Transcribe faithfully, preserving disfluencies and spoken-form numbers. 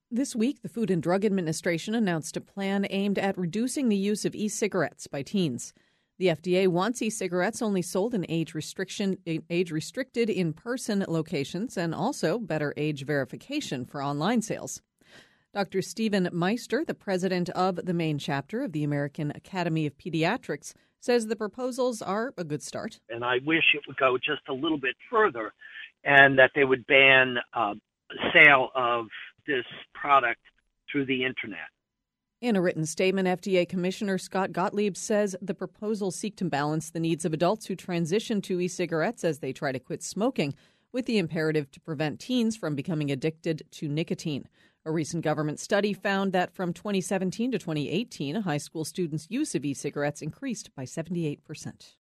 This week, the Food and Drug Administration announced a plan aimed at reducing the use of e-cigarettes by teens. The F D A wants e-cigarettes only sold in age restriction, age-restricted in-person locations and also better age verification for online sales. Doctor Stephen Meister, the president of the Maine chapter of the American Academy of Pediatrics, says the proposals are a good start. And I wish it would go just a little bit further and that they would ban uh, sale of this product through the internet. In a written statement, F D A Commissioner Scott Gottlieb says the proposals seek to balance the needs of adults who transition to e-cigarettes as they try to quit smoking with the imperative to prevent teens from becoming addicted to nicotine. A recent government study found that from twenty seventeen to twenty eighteen, high school students' use of e-cigarettes increased by seventy-eight percent.